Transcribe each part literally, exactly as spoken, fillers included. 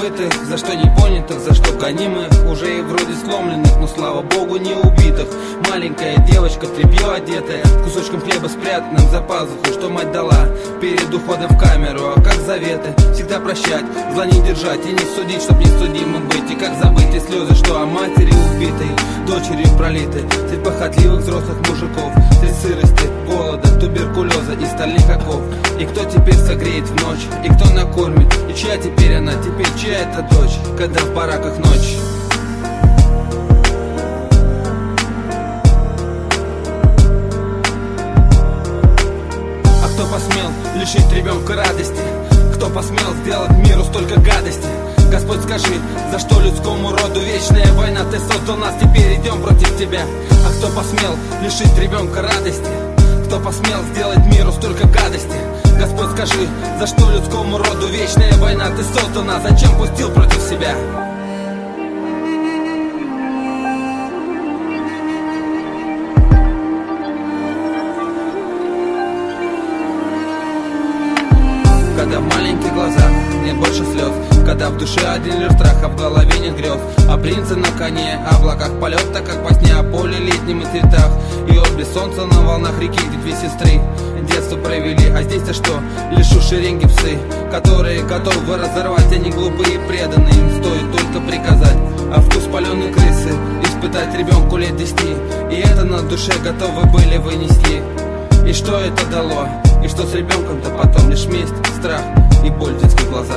забытых, за что не понятых, за что гонимых, уже и вроде сломленных, но слава богу не убитых. Маленькая девочка, в тряпье одетая, кусочком хлеба спрятанным за пазуху, что мать дала перед уходом в камеру. А как заветы, всегда прощать, зла не держать и не судить, чтоб не судимым быть. И как забыть те слезы, что о матери убитой, дочерью пролиты, средь похотливых взрослых мужиков, средь сырости, голода, туберкулеза и стальных оков. И кто теперь согреет в ночь, и кто накормит, и чья теперь она, теперь чья это дочь, когда в бараках ночь. А кто посмел лишить ребенка радости? Кто посмел сделать миру столько гадости? Господь, скажи, за что людскому роду вечная война? Ты создал нас, теперь идем против тебя. А кто посмел лишить ребенка радости? Кто посмел сделать миру столько гадости? Господь, скажи, за что людскому роду вечная война? Ты создал нас, зачем пустил против себя? Когда в маленьких глазах нет больше слез, когда в душе один лишь страх, а в голове нет грез. О принце на коне, о облаках полет, так как во сне, о поле летнем и цветах. И отблеск солнца на волнах реки, где две сестры детство провели. А здесь-то что? Лишь у шеренги псы, которые готовы разорвать. Они глупые и преданные, им стоит только приказать. А вкус паленой крысы испытать ребенку лет десяти, и это на душе готовы были вынести. И что это дало? И что с ребенком-то потом? Лишь месть, страх и боль в детских глазах.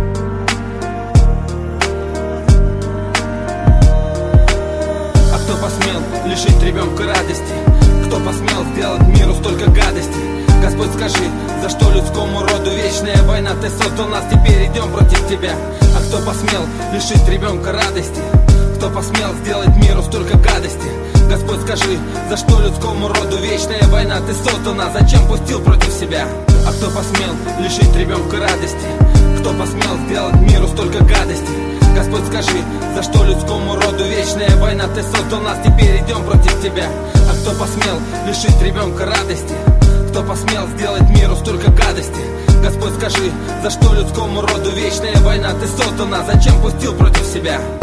А кто посмел лишить ребенка радости? Кто посмел сделать миру столько гадости? Господь, скажи, за что людскому роду вечная война? Ты создал нас, теперь идем против тебя. А кто посмел лишить ребенка радости? Кто посмел сделать миру столько гадости? Господь, скажи, за что людскому роду вечная война? Ты создал нас, зачем пустил против себя? А кто посмел лишить ребенка радости? Кто посмел сделать миру столько гадости? Господь, скажи, за что людскому роду вечная война? Ты создал нас, теперь идем против тебя. А кто посмел лишить ребенка радости? Кто посмел сделать миру столько гадости? Господь, скажи, за что людскому роду вечная война? Ты создал нас, зачем пустил против себя?